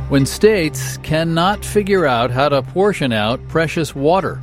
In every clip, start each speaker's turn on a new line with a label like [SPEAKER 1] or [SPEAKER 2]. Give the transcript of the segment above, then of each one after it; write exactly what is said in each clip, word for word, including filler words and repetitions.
[SPEAKER 1] When states cannot figure out how to portion out precious water.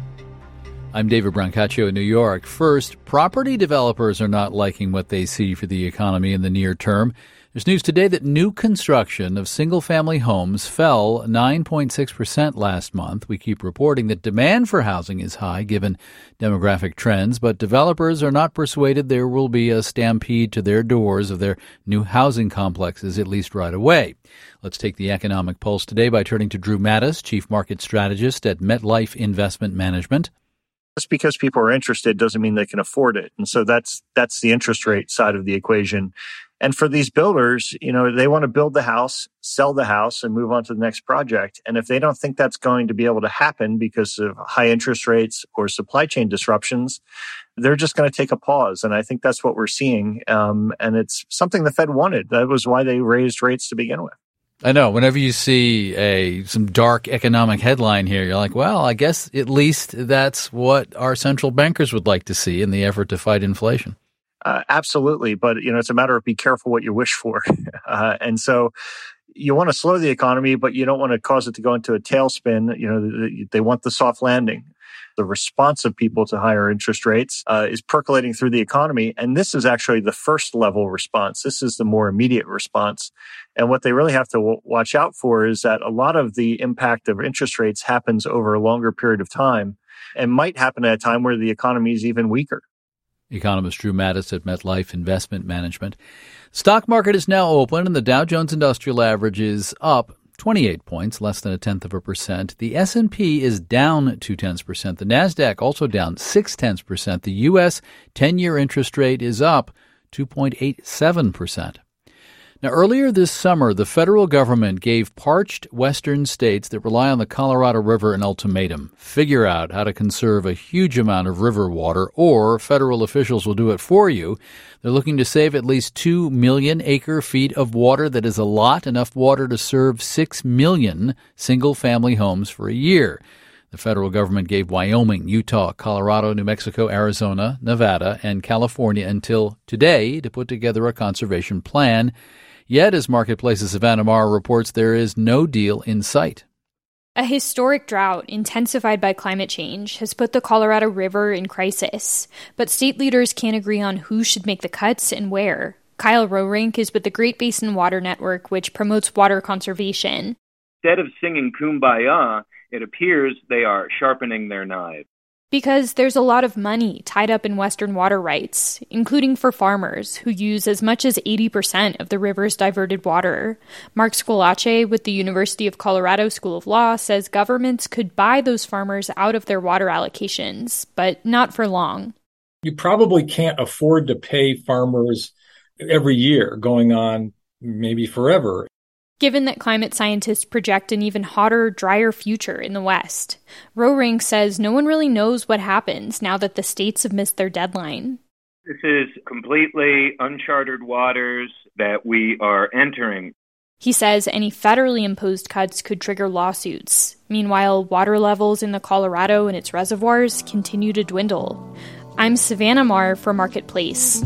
[SPEAKER 1] I'm David Brancaccio in New York. First, property developers are not liking what they see for the economy in the near term. There's news today that new construction of single-family homes fell nine point six percent last month. We keep reporting that demand for housing is high given demographic trends, but developers are not persuaded there will be a stampede to their doors of their new housing complexes, at least right away. Let's take the economic pulse today by turning to Drew Matus, Chief Market Strategist at MetLife Investment Management.
[SPEAKER 2] Just because people are interested doesn't mean they can afford it. And so that's that's the interest rate side of the equation. And for these builders, you know, they want to build the house, sell the house, and move on to the next project. And if they don't think that's going to be able to happen because of high interest rates or supply chain disruptions, they're just going to take a pause. And I think that's what we're seeing. Um, and it's something the Fed wanted. That was why they raised rates to begin with.
[SPEAKER 1] I know. Whenever you see a some dark economic headline here, you're like, well, I guess at least that's what our central bankers would like to see in the effort to fight inflation.
[SPEAKER 2] Uh, absolutely. But, you know, it's a matter of be careful what you wish for. uh, and so you want to slow the economy, but you don't want to cause it to go into a tailspin. You know, they want the soft landing. The response of people to higher interest rates uh, is percolating through the economy. And this is actually the first level response. This is the more immediate response. And what they really have to w- watch out for is that a lot of the impact of interest rates happens over a longer period of time and might happen at a time where the economy is even weaker.
[SPEAKER 1] Economist Drew Matus at MetLife Investment Management. Stock market is now open and the Dow Jones Industrial Average is up twenty-eight points, less than a tenth of a percent. The S and P is down two-tenths percent. The NASDAQ also down six-tenths percent. The U S ten-year interest rate is up two point eight seven percent. Now, earlier this summer, the federal government gave parched western states that rely on the Colorado River an ultimatum. Figure out how to conserve a huge amount of river water, or federal officials will do it for you. They're looking to save at least two million acre-feet of water. That is a lot, enough water to serve six million single-family homes for a year. The federal government gave Wyoming, Utah, Colorado, New Mexico, Arizona, Nevada, and California until today to put together a conservation plan. Yet, as Marketplace's Savannah Maher reports, there is no deal in sight.
[SPEAKER 3] A historic drought intensified by climate change has put the Colorado River in crisis, but state leaders can't agree on who should make the cuts and where. Kyle Roerink is with the Great Basin Water Network, which promotes water conservation.
[SPEAKER 4] Instead of singing Kumbaya, it appears they are sharpening their knives.
[SPEAKER 3] Because there's a lot of money tied up in Western water rights, including for farmers who use as much as eighty percent of the river's diverted water. Mark Squillace with the University of Colorado School of Law says governments could buy those farmers out of their water allocations, but not for long.
[SPEAKER 5] You probably can't afford to pay farmers every year, going on maybe forever.
[SPEAKER 3] Given that climate scientists project an even hotter, drier future in the West, Roerink says no one really knows what happens now that the states have missed their deadline.
[SPEAKER 4] This is completely uncharted waters that we are entering.
[SPEAKER 3] He says any federally imposed cuts could trigger lawsuits. Meanwhile, water levels in the Colorado and its reservoirs continue to dwindle. I'm Savannah Maher for Marketplace.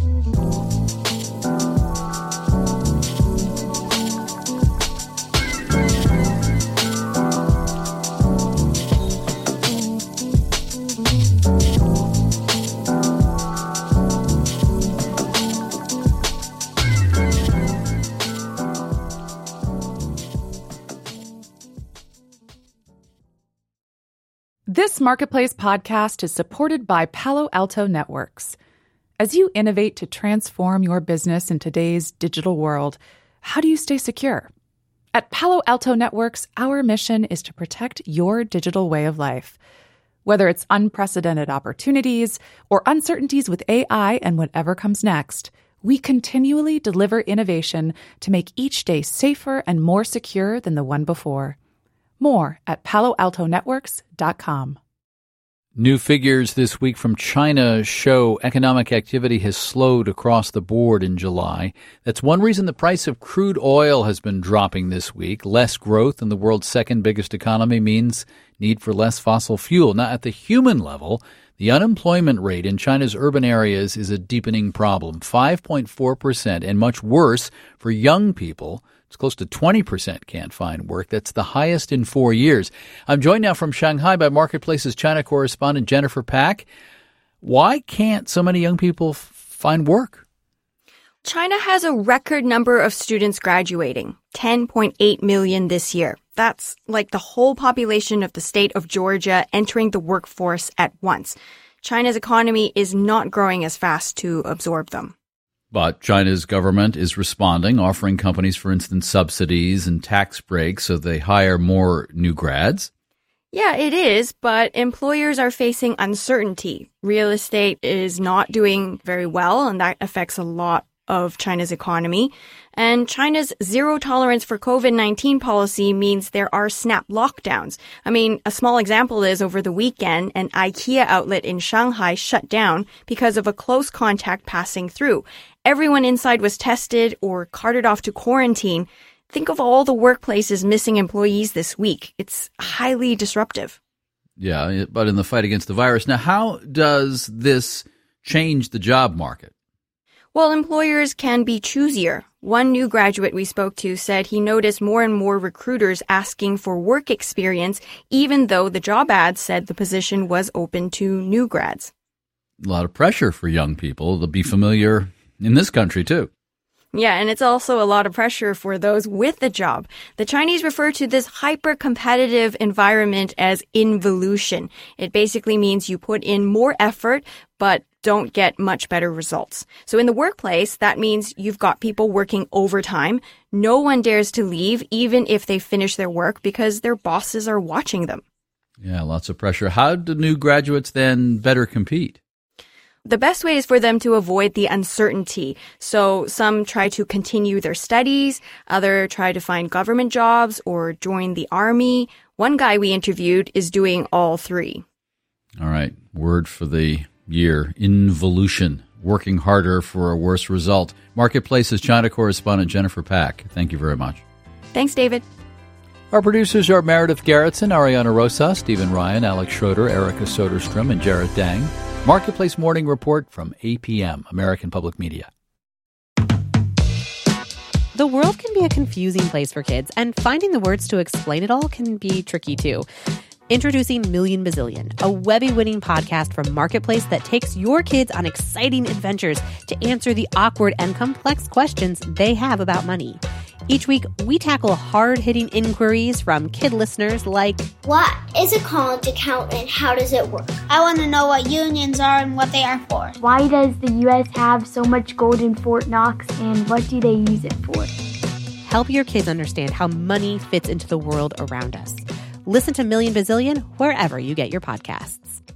[SPEAKER 6] This Marketplace podcast is supported by Palo Alto Networks. As you innovate to transform your business in today's digital world, how do you stay secure? At Palo Alto Networks, our mission is to protect your digital way of life. Whether it's unprecedented opportunities or uncertainties with A I and whatever comes next, we continually deliver innovation to make each day safer and more secure than the one before. More at palo alto networks dot com.
[SPEAKER 1] New figures this week from China show economic activity has slowed across the board in July. That's one reason the price of crude oil has been dropping this week. Less growth in the world's second biggest economy means need for less fossil fuel. Now, at the human level, the unemployment rate in China's urban areas is a deepening problem, five point four percent, and much worse for young people. It's close to twenty percent can't find work. That's the highest in four years. I'm joined now from Shanghai by Marketplace's China correspondent Jennifer Pak. Why can't so many young people f- find work?
[SPEAKER 7] China has a record number of students graduating, ten point eight million this year. That's like the whole population of the state of Georgia entering the workforce at once. China's economy is not growing as fast to absorb them.
[SPEAKER 1] But China's government is responding, offering companies, for instance, subsidies and tax breaks so they hire more new grads.
[SPEAKER 7] Yeah, it is, but employers are facing uncertainty. Real estate is not doing very well, and that affects a lot of China's economy. And China's zero tolerance for covid nineteen policy means there are snap lockdowns. I mean, a small example is over the weekend, an IKEA outlet in Shanghai shut down because of a close contact passing through. Everyone inside was tested or carted off to quarantine. Think of all the workplaces missing employees this week. It's highly disruptive.
[SPEAKER 1] Yeah, but in the fight against the virus. Now, how does this change the job market?
[SPEAKER 7] Well, employers can be choosier. One new graduate we spoke to said he noticed more and more recruiters asking for work experience, even though the job ad said the position was open to new grads.
[SPEAKER 1] A lot of pressure for young people to be familiar in this country, too.
[SPEAKER 7] Yeah, and it's also a lot of pressure for those with the job. The Chinese refer to this hyper-competitive environment as involution. It basically means you put in more effort, but don't get much better results. So in the workplace, that means you've got people working overtime. No one dares to leave, even if they finish their work, because their bosses are watching them.
[SPEAKER 1] Yeah, lots of pressure. How do new graduates then better compete?
[SPEAKER 7] The best way is for them to avoid the uncertainty. So some try to continue their studies, others try to find government jobs or join the army. One guy we interviewed is doing all three.
[SPEAKER 1] All right. Word for the year, involution, working harder for a worse result. Marketplace's China correspondent Jennifer Pak. Thank you very much.
[SPEAKER 7] Thanks, David.
[SPEAKER 1] Our producers are Meredith Garrettson, Ariana Rosas, Stephen Ryan, Alex Schroeder, Erica Soderstrom, and Jarrett Dang. Marketplace Morning Report from A P M, American Public Media.
[SPEAKER 8] The world can be a confusing place for kids, and finding the words to explain it all can be tricky too. Introducing Million Bazillion, a Webby-winning podcast from Marketplace that takes your kids on exciting adventures to answer the awkward and complex questions they have about money. Each week, we tackle hard-hitting inquiries from kid listeners like,
[SPEAKER 9] what is a college account and how does it work? I want to know what unions are and what they are for.
[SPEAKER 10] Why does the U S have so much gold in Fort Knox and what do they use it for?
[SPEAKER 8] Help your kids understand how money fits into the world around us. Listen to Million Bazillion wherever you get your podcasts.